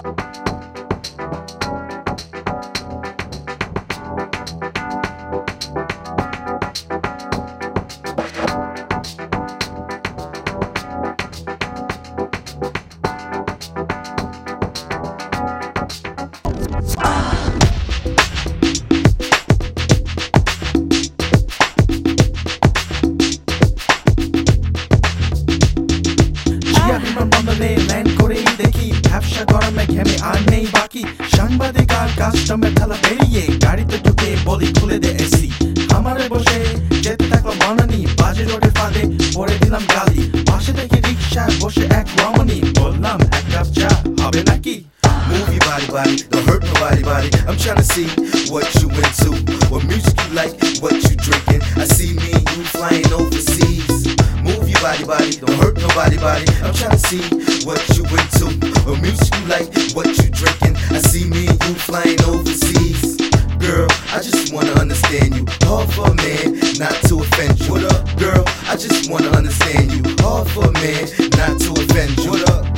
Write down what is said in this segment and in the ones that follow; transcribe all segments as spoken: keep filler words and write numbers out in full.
সাংবাদিক আর কাস্টমের থালা বেরিয়ে গাড়িতে ঢুকে বলি খুলে দে এসি আমারে বসে যেতে থাকলো মনানি বাজে রোডের ফাঁদে পরে দিলাম গালি পাশে দেখি রিক্সায় বসে এক রমণী বললাম এক কাপ চা হবে নাকি Move your body, body, don't hurt nobody, body. I'm tryna see what you into, what music you like, what you drinking. I see me and you flying overseas. Move your body, body, don't hurt nobody, body. I'm tryna see what you into, what music you like, what you drinking. I see me and you flying overseas. Girl, I just wanna understand you. Hard for a man, not to offend you. What up, girl? I just wanna understand you. Hard for a man, not to offend you. What up?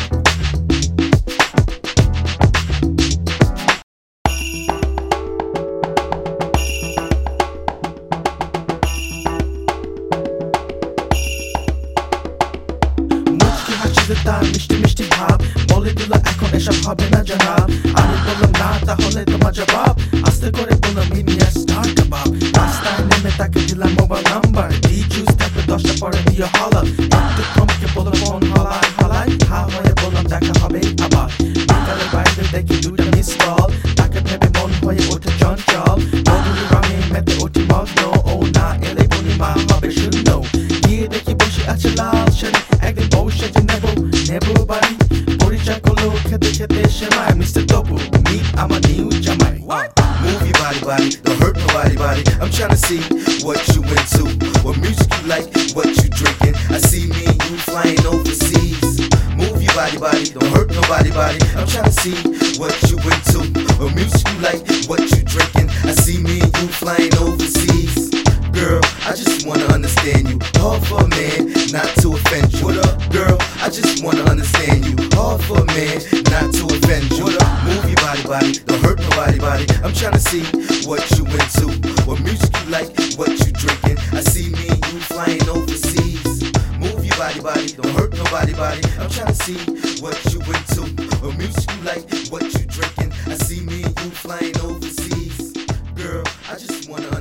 তার মিষ্টি মিষ্টি ভাব বলে দিল এখন এসব হবে না জানাব আমি বললাম না তাহলে তোমার জবাব আস্তে করে বললাম মিনিয়া স্টার কাবাব রাস্তায় নেমে তাকে দিলাম মোবাইল নাম্বার দি জুস থাকবে দশটা পরে দিয়ে হলা একটু থমকে বললো ফোন হলাই হলাই হা হয়ে বললাম দেখা হবে আবার বিকালে বাইরে দেখি দুটা মিস কল তাকে ভেবে মন হয়ে ওঠে চঞ্চল বদলি রঙে মেতে ওঠি মগ্ন ও না এলে পূর্ণিমা হবে শূন্য গিয়ে দেখি বসে আছে লাল শাড়ি একদিন বউ সেজে নেবো নেবো বাড়ি পরিচয় করলো খেতে খেতে সেমাই মিস্টার তবু meet আমার নিউ জামাই Move your body, body, don't hurt nobody, body. I'm tryna see what you into, what music you like, what you drinking. I see me and you flying overseas. Move your body, body, don't hurt nobody, body. I'm tryna see what you into, what music you like, what you drinking. I see me and you flying overseas. Girl, I just wanna understand you. Hard for a man, not to offend you. What up, girl? I just wanna understand you. Hard for a man, not to offend you. What up? Move your body, body, don't hurt nobody, body. I'm tryna see what you into, what music you like, what you drinking. I see me and you flying overseas. Move your body, body, don't hurt nobody, body. I'm tryna see what you into, what music you like, what you drinking. I see me and you flying overseas. Girl, I just wanna